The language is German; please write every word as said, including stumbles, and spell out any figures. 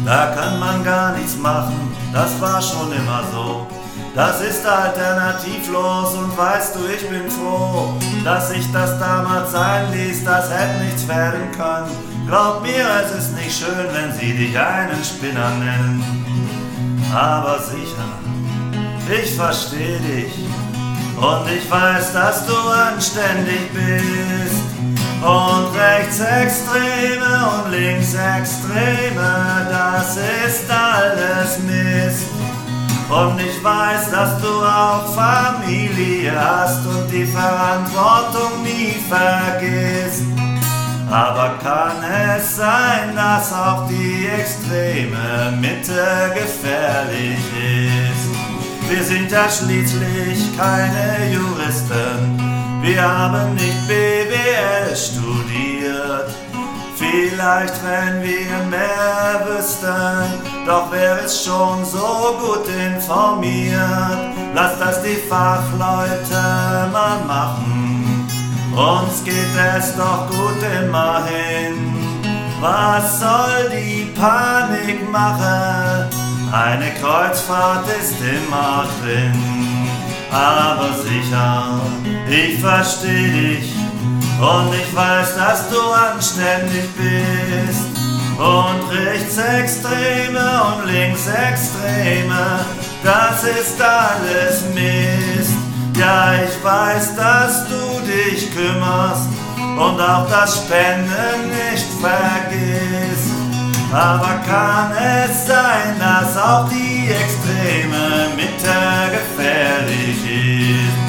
Da kann man gar nichts machen, das war schon immer so. Das ist alternativlos und weißt du, ich bin froh, dass ich das damals sein ließ, das hätte nichts werden können. Glaub mir, es ist nicht schön, wenn sie dich einen Spinner nennen. Aber sicher, ich versteh dich und ich weiß, dass du anständig bist. Und Rechtsextreme und Linksextreme, das ist alles Mist. Und ich weiß, dass du auch Familie hast und die Verantwortung nie vergisst. Aber kann es sein, dass auch die extreme Mitte gefährlich ist? Wir sind ja schließlich keine Juristen, wir haben nicht B W L studiert. Vielleicht, wenn wir mehr wüssten, doch wäre es schon so gut informiert. Lass das die Fachleute mal machen, uns geht es doch gut immerhin. Was soll die Panik machen? Eine Kreuzfahrt ist immer drin. Aber sicher, ich versteh dich und ich weiß, dass du anständig bist. Und Rechtsextreme und Linksextreme, das ist alles Mist. Ja, ich weiß, dass du dich kümmerst und auch das Spenden nicht vergisst. Aber kann es sein, dass auch die extreme Mitte gefährlich ist?